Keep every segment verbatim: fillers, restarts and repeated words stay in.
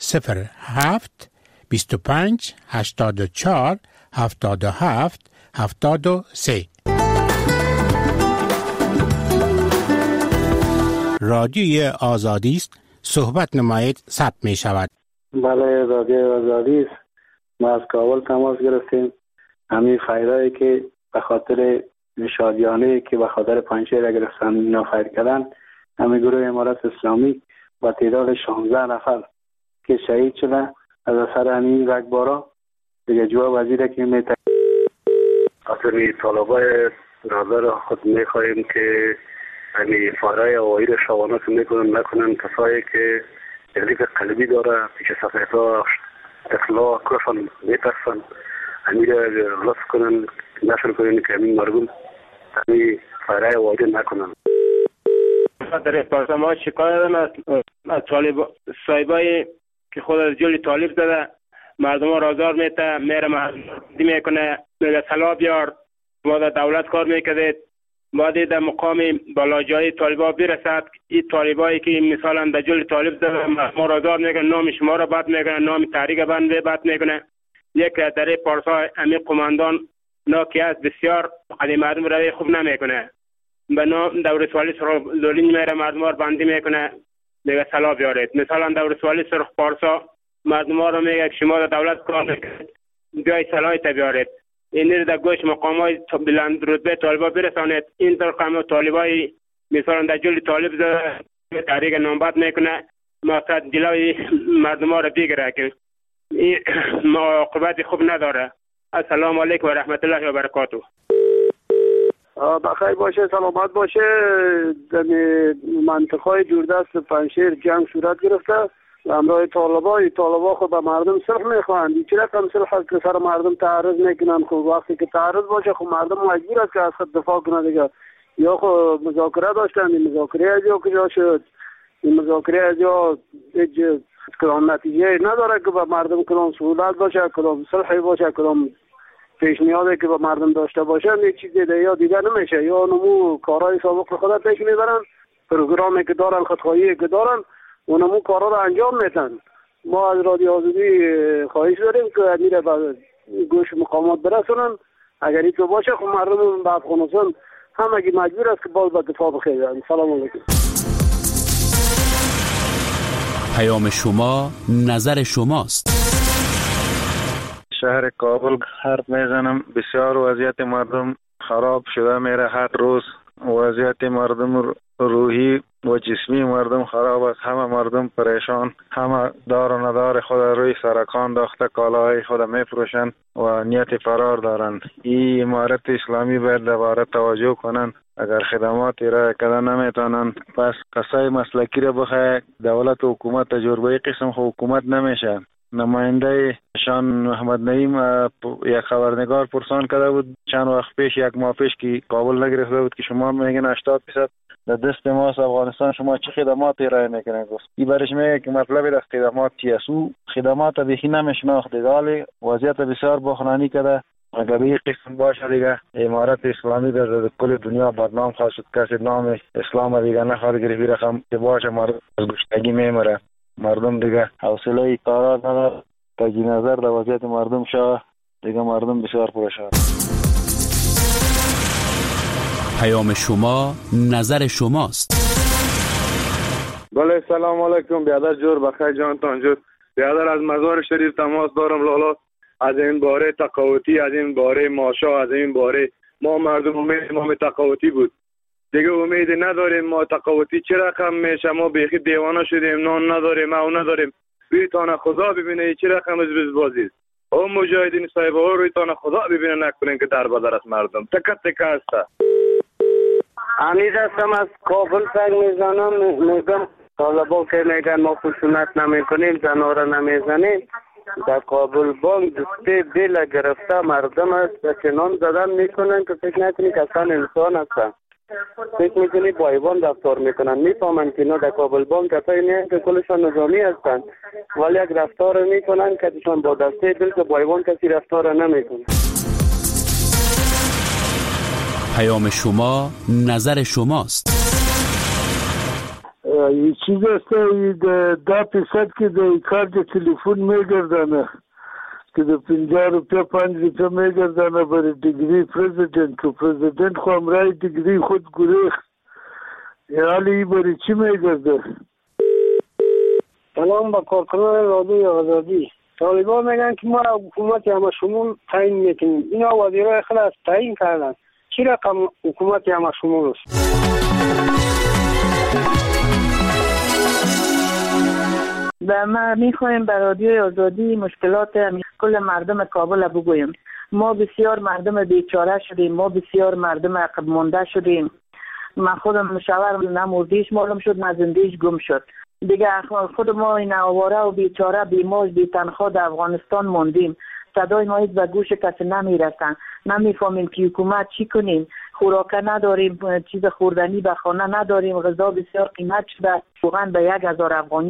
صفر هفت بیست و پنج هشتاد و چهار هفتاد و هفت هفتاد و سه. رادیوی آزادی است. صحبت نمایید ثبت می شود. بله، رادیوی آزادی است. ما از کابل تماس گرفتیم. همین خیرایی که به خاطر شادیانه که به خاطر پنجشیر گرفتن اینا خیر کردن، همین گروه امارت اسلامی با تعداد شانزده نفر که شهید شده از اثر همین رگبارا دیگه جواب وزیر که میتونه اصلا طالبای نظر خود میخواییم که همین فارای هوایی را شوانه که میکنن نکنن کسایی که تکلیف قلبی داره پیش سفیدها اطلاع کفن میترسن همین را لطف کنن نشر کنن که همین مردم همین فارای هوایی را نکنن. در پارسا ما شکایت دارم از طالب صاحبای که خود از جلی طالب زده مردم ها رازار میته میره مردم میکنه میگه سلا بیار ما در دولت کار میکردید ما در مقام بالاجای طالبا برسد این طالبایی که مثلا در جلی طالب زده ما رازار میکنه نام شما را بد میکنه نام تحریک بند بد میکنه یک در پارسا امی قماندان ناکی است بسیار قدیم مردم روی خوب نمیکنه به نام دور سوالی سرخ لولین میره مردم ها بندی میکنه میگه سلا بیارید. مثلا دور سوالی سرخ پارسا مردم ها رو میگه شما در دولت کار میکنید بیای سلای تا بیارید این رو در گوش مقام های بلند رتبه طالبا برسانید. این طور قام طالبای مثلا در جلی طالب زده تحریک نامبد میکنه مقصد جلوی مردم ها رو بگیره که این عاقبت خوب نداره. السلام علیکم و رحمت الله و برکاته. بخیر باشه، سلامت باشه. در منطقه دوردست پنجشیر جنگ صورت گرفته همراه طالبا. طالبا خود به مردم صلح میخواهند. چه رقم صلح هست که سر مردم تعرض میکنن؟ خب وقتی که تعرض باشه خب مردم مجبور است که از خود دفاع کنه دیگه. یا خب مذاکره داشتن، این مذاکره از جا کجا شد؟ این مذاکره از جا هیچ کدام نتیجه نداره که به مردم کدام سهولت باشه، کدام صلحی باشه، کدام پیشنهادی که به مردم داشته باشن. یک چیز دیگه یا دیگه نمیشه. یا نمو کارهای سابق خود پیش میبرن، پروگرامی که دارن، خودخواهی که دارن، اونمو کارا رو انجام میدن. ما از رادیو آزادی خواهش داریم که میره به گوش مقامات برسونن. اگر این تو باشه خب مردم به افغانستان همگی مجبور است که باز به دفاع بخیرن. سلام علیکم. پیام شما نظر شماست. شهر کابل حرف میزنم. بسیار وضعیت مردم خراب شده میره. هر روز وضعیت مردم روحی و جسمی مردم خراب است. همه مردم پریشان، همه دار و ندار خود روی سرکان داخته کالاهای خود میفروشند و نیت فرار دارند. این امارت اسلامی باید دوباره توجه کنند. اگر خدمات ارائه کردن نمیتونن پس کسای مسلکی را بخواه دولت و حکومت تجربه قسم حکومت نمیشه. نماینده شان محمد نعیم یک خبرنگار پرسان کرده بود چند وقت پیش، یک ماه پیش که کابل نگرفته بود که شما میگن هشتاد درصد در دست ماست افغانستان، شما چه خدمات ارائه میکنه؟ گفت این برش میگه که مطلب در خدمات چیه؟ او خدمات بیخی نمیشناخته، ولی وضعیت بسیار بحرانی کرده. اگر این قسم باشه دیگه امارت اسلامی در کل دنیا بدنام خواهد شد. کسی نام اسلام دیگه نخواهد گرفت. رقم که باشه مردم از گشتگی میمره. مردم دیگه حوصله کارا نداره. تجدید نظر در وضعیت مردم شد دیگه مردم بسیار پریشان. پیام شما نظر شماست. بله سلام علیکم. بیادر جور بخیر جانتان جور. بیادر از مزار شریف تماس دارم لالا. از این باره تقاوتی، از این باره ماشا، از این باره ما مردم امید ما تقاوتی بود دیگه امید نداریم. ما تقاوتی چه رقم میشه؟ ما بیخی دیوانه شدیم، نان نداریم، او نداریم. روی تانه خدا ببینه چه رقم از بازی است. او مجاهدین صاحب ها روی تانه خدا ببینه نکنین که در بدر است مردم تکت تکه است. امید هستم از کابل سنگ میزنم. میگم طالبا که میگن ما خشونت نمی کنیم، زناره نمیزنیم. در کابل بانک دسته بیل گرفته مردم است و چنان زدن میکنن که فکر نکنی که اصلا انسان هستن. فکر میکنی با حیوان رفتار میکنن. میفهمن که اینا در کابل بانک کسایی نیست که کلشان نظامی هستن، ولی یک رفتار میکنن که ایشان با دسته بیل که با حیوان کسی رفتار نمیکنه. پیام شما نظر شماست. این چیز است ده پیصد که در کارت تلفن میگردنه که در پنجاه روپیه پنج روپیه میگردنه برای دیگری پرزیدنت و پرزیدنت خو امرای دیگری خود گریخت حالی ای برای چی میگرده؟ سلام با کارکنان رادیوی آزادی. طالبان میگن که ما حکومت همه شمول تعیین میکنیم. اینا وزیرای خلاص تعیین کردن. چی رقم حکومت همه شمول است؟ و ما میخوایم به رادیوی آزادی مشکلات کل مردم کابل بگوییم. ما بسیار مردم بیچاره شدیم، ما بسیار مردم عقب مانده شدیم. من خودم مشاور نموردیش معلوم شد، نه زندگیش گم شد. دیگه خود ما این آواره و بیچاره بیماج بی تنخوا در افغانستان موندیم. صدای ما به گوش کسی نمیرسن. نمیفهمیم که حکومت چی کنیم. خوراک نداریم، چیز خوردنی به خانه نداریم، غذا بسیار قیمت شده، واقعا به یک هزار افغانی.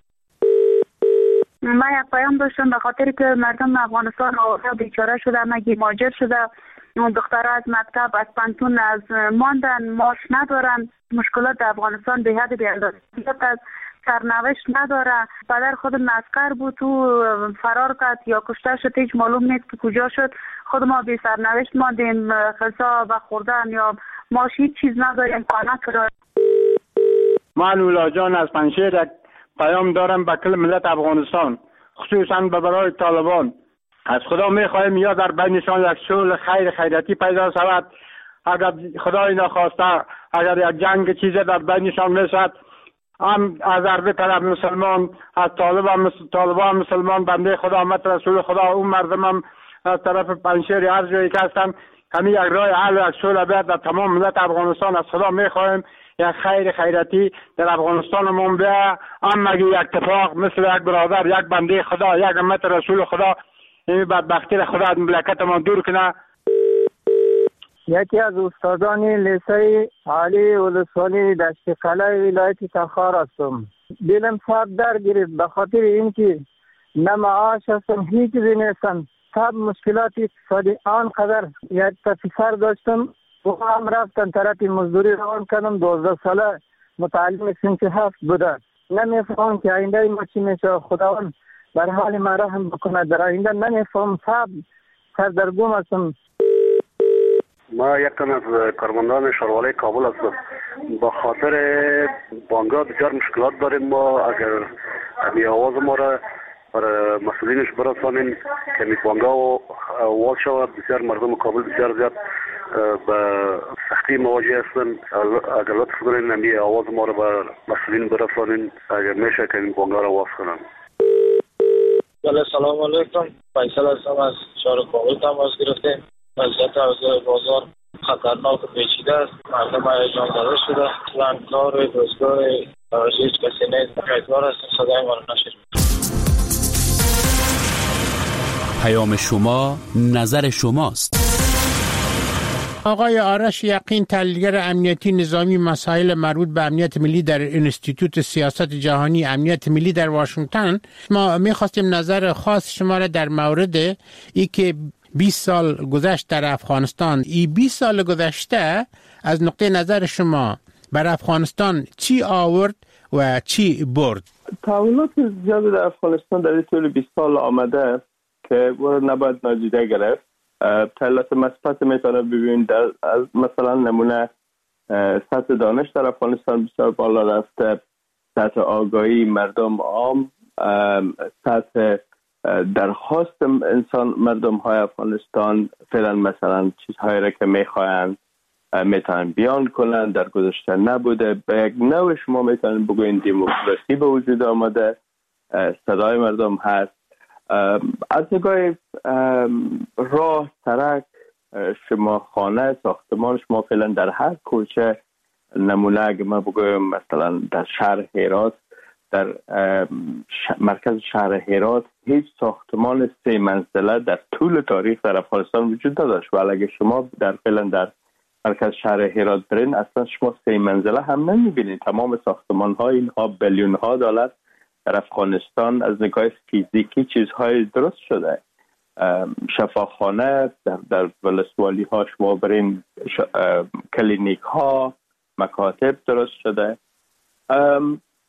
من یک پیام داشتم به خاطر که مردم افغانستان آواره بیچاره شده، مگی مهاجر شده، دخترها از مکتب از پانتون از ماندن، معاش ندارن. مشکلات در افغانستان به حد بی اندازه است. سرنوشت نداره. پدر خود مسکر بود تو فرار کرد یا کشته شد، هیچ معلوم نیست که کجا شد. خود ما بی سرنوشت ماندیم، غذا و خوردن یا معاش هیچ چیز نداریم، خانه کرایه. من اولا جان از پنشیر یک پیام دارم به کل ملت افغانستان، خصوصا به برای طالبان. از خدا میخواهیم یا در بینشان یک صلح خیر خیرتی پیدا شود. اگر خدای نخواسته اگر یک جنگ چیزی در بینشان میشد، هم از عربی طرف مسلمان، از طالبان طالبان مسلمان، بنده خدا امت رسول خدا، اون مردم هم از طرف پنشیر هر جایی که هستن، همین یک راه حل و یک صلح بیاد در تمام ملت افغانستان. از خدا میخواهیم یک خیر خیرتی در افغانستانمون بیا، هم مگه یک اتفاق مثل یک برادر، یک بنده خدا، یک امت رسول خدا این بدبختی را خدا از مملکتمان دور کنه. یکی از استادان لیسه عالی ولسوالی دشت قلعه ولایت تخار هستم. دلم سخت در گرفت به خاطر اینکه نه معاش هستم، هیچ چیزی نیستم. سب مشکلات اقتصادی آنقدر یک پسر داشتم و هم رفتن طرف مزدوری روان کردم. دوازده ساله متعلم سنف هفت بوده. نمیفهم که آینده ما چی میشه. خداوند بر حال ما رحم بکنه. در آینده نمیفهم، سب سردرگم هستم. ما یکم از کارمندان شهروالی کابل هستم. با خاطر بانگا بسیار مشکلات داریم. ما اگر همی آواز ما را برای مسئولینش برسانیم که می بانگا و آواز شود، بسیار مردم کابل بسیار زیاد به سختی مواجه هستن. اگر لطف کنین همی آواز ما را به مسئولین برسانین، اگر میشه که این بانگا را آواز کنن. بله سلام علیکم. فیصل هستم از شهر کابل تماس گرفتیم. وضعیت اوضاع بازار خطرناک و پیچیده است. مردم هیجان زده شده. اصلا کار روزگار هیچ کسی نیست. امیدوار هستیم صدای ما را نشنوید. پیام شما نظر شماست. آقای آرش یقین، تحلیلگر امنیتی نظامی مسائل مربوط به امنیت ملی در انستیتوت سیاست جهانی امنیت ملی در واشنگتن، ما می‌خواستیم نظر خاص شما را در مورد ای که بیست سال گذشت در افغانستان. ای بیست سال گذشته از نقطه نظر شما بر افغانستان چی آورد و چی برد؟ تحولات زیاد در افغانستان در طول بیست سال آمده که نباید نادیده گرفت. تحولات مثبت میتونه ببینید. از مثلا نمونه سطح دانش در افغانستان بسیار بالا رفته، سطح آگاهی مردم عام، سطح درخواست انسان مردم های افغانستان فعلا مثلا چیزهایی را که میخواهند میتونن بیان کنن در گذشته نبوده. به یک نوع شما میتونن بگوین دموکراسی به وجود آمده، صدای مردم هست. از نگاه راه، سرک، شما خانه، ساختمان، شما فعلا در هر کوچه، نمونه اگه ما بگویم مثلا در شهر هرات، در مرکز شهر هرات هیچ ساختمان سه منزله در طول تاریخ در افغانستان وجود نداشت. ولی اگه شما در فعلا در مرکز شهر هرات برین، اصلا شما سه منزله هم نمیبینید. تمام ساختمان ها اینها بیلیون ها دلار در افغانستان از نگاه فیزیکی چیزهای درست شده. شفاخانه در در ولسوالی ها شما برین، کلینیک ها، مکاتب درست شده.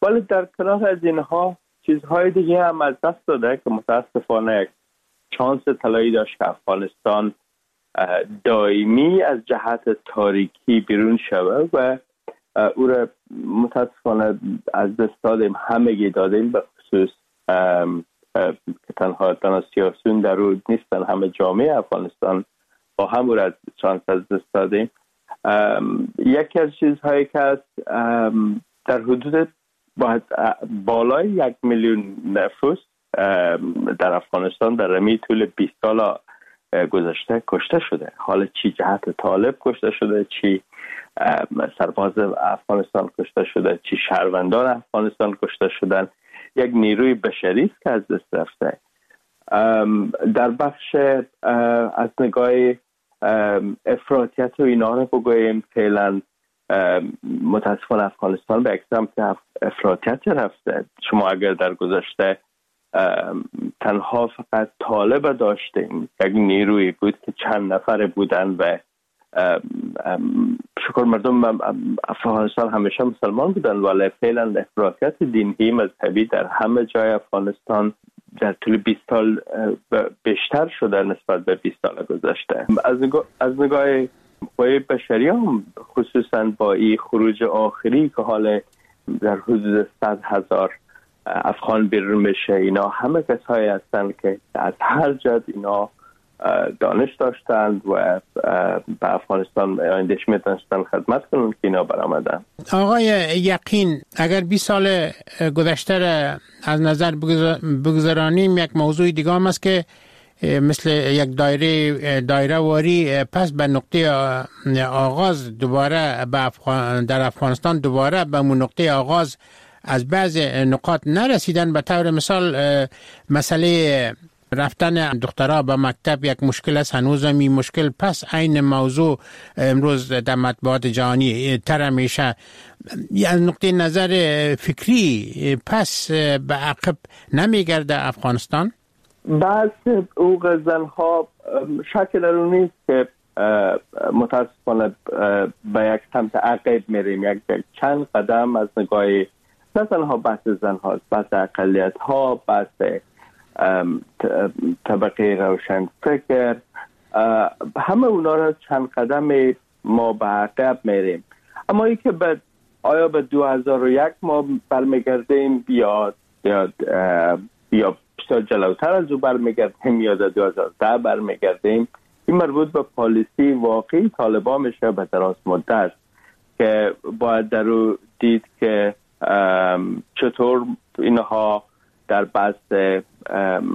ولی در کنار از اینها چیزهای دیگه هم از دست داده که متاسفانه یک شانس طلایی داشت که افغانستان دائمی از جهت تاریکی بیرون شود و او را متاسفانه از دست دادیم، همگی دادیم، به خصوص که تنها تنها سیاسیون در او نیستن، همه جامعه افغانستان با هم او را شانس از دست دادیم. یکی از چیزهایی که است در حدود بالای یک میلیون نفوس در افغانستان در رمی طول بیست سال گذشته کشته شده. حالا چی جهت طالب کشته شده، چی سرباز افغانستان کشته شده، چی شهروندان افغانستان کشته شدن، یک نیروی بشری است که از دست رفته. در بخش از نگاه افراطیت و اینا رو بگوییم، فعلا متاسفانه افغانستان به اکسمت افراطیت رفته. شما اگر در گذشته تنها فقط طالب داشتیم، یک نیروی بود که چند نفر بودن و شکر مردم افغانستان همیشه مسلمان بودن، ولی فعلا افراطیت دینی مذهبی در همه جای افغانستان در طول بیست سال بیشتر شده نسبت به بیست سال گذشته. از نگاه, از نگاه قوای بشری هم خصوصا با این خروج آخری که حالا در حدود صد هزار افغان بیرون میشه، اینا همه کسایی هستند که از هر جد اینا دانش داشتند و به افغانستان آیندهش میتونستن خدمت کنند که اینا برآمدن. آقای یقین، اگر بیست سال گذشته از نظر بگذرانیم، یک موضوع دیگه هم است که مثل یک دایره دایره واری پس به نقطه آغاز دوباره به افغان در افغانستان دوباره به اون نقطه آغاز از بعض نقاط نرسیدن. به طور مثال مسئله رفتن دخترها به مکتب یک مشکل است، هنوز هم این مشکل پس این موضوع امروز در مطبوعات جهانی تر میشه. از نقطه نظر فکری پس به عقب نمیگرده افغانستان؟ بعض حقوق زنها شکل در اون نیست که متاسفانه به یک سمت عقب میریم. یک چند قدم از نگاه نه تنها بحث زنها، بحث اقلیت ها، بحث طبقه روشن فکر، همه اونا را چند قدم ما به عقب میریم. اما ای که به آیا به دو هزار و یک ما برمیگردیم یا یا یا بیشتر جلوتر از او برمیگردیم یا در دو هزار و ده برمیگردیم، این مربوط به پالیسی واقعی طالبان میشه به دراز مدت که باید در او دید که چطور اینها در بحث